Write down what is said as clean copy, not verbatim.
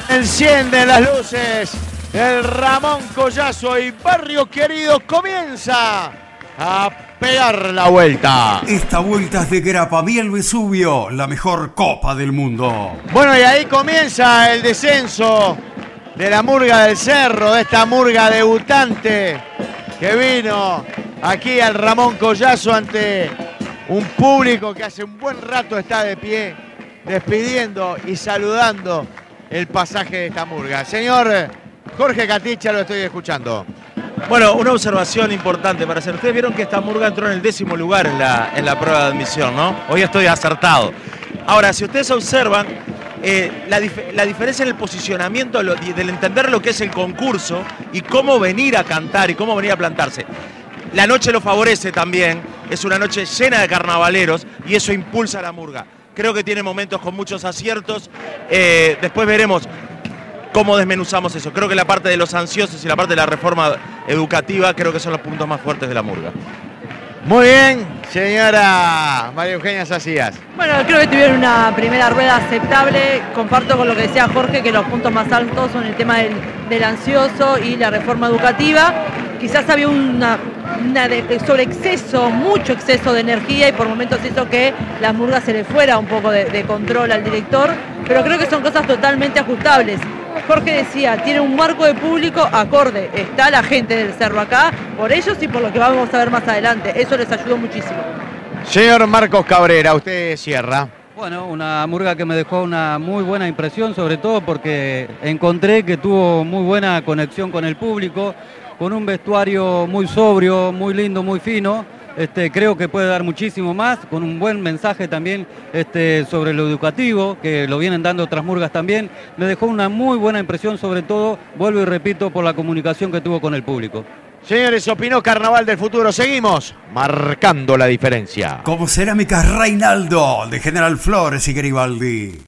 Encienden las luces. El Ramón Collazo y Barrio Querido comienza a pegar la vuelta. Esta vuelta es de Grapamiel Vesubio, la mejor copa del mundo. Bueno, y ahí comienza el descenso de la Murga del Cerro, de esta Murga debutante que vino aquí al Ramón Collazo ante un público que hace un buen rato está de pie, despidiendo y saludando el pasaje de esta Murga. Señor Jorge Caticha, lo estoy escuchando. Bueno, una observación importante para hacer. Ustedes vieron que esta Murga entró en el 10º lugar en la prueba de admisión, ¿no? Hoy estoy acertado. Ahora, si ustedes observan, la diferencia en el posicionamiento del entender lo que es el concurso y cómo venir a cantar y cómo venir a plantarse. La noche lo favorece también, es una noche llena de carnavaleros y eso impulsa a la Murga. Creo que tiene momentos con muchos aciertos. Después veremos cómo desmenuzamos eso. Creo que la parte de los ansiosos y la parte de la reforma educativa creo que son los puntos más fuertes de la Murga. Muy bien, señora María Eugenia Sacías. Bueno, creo que tuvieron una primera rueda aceptable. Comparto con lo que decía Jorge, que los puntos más altos son el tema del ansioso y la reforma educativa. Quizás había sobre exceso, mucho exceso de energía y por momentos hizo que la Murga se le fuera un poco de control al director, pero creo que son cosas totalmente ajustables. Jorge decía, tiene un marco de público acorde, está la gente del Cerro acá, por ellos y por lo que vamos a ver más adelante, eso les ayudó muchísimo. Señor Marcos Cabrera, usted cierra. Bueno, una Murga que me dejó una muy buena impresión, sobre todo porque encontré que tuvo muy buena conexión con el público, con un vestuario muy sobrio, muy lindo, muy fino. Creo que puede dar muchísimo más, con un buen mensaje también sobre lo educativo, que lo vienen dando otras Murgas también. Me dejó una muy buena impresión, sobre todo, vuelvo y repito, por la comunicación que tuvo con el público. Señores, opinó Carnaval del Futuro. Seguimos marcando la diferencia. Como Cerámicas Reinaldo, de General Flores y Garibaldi.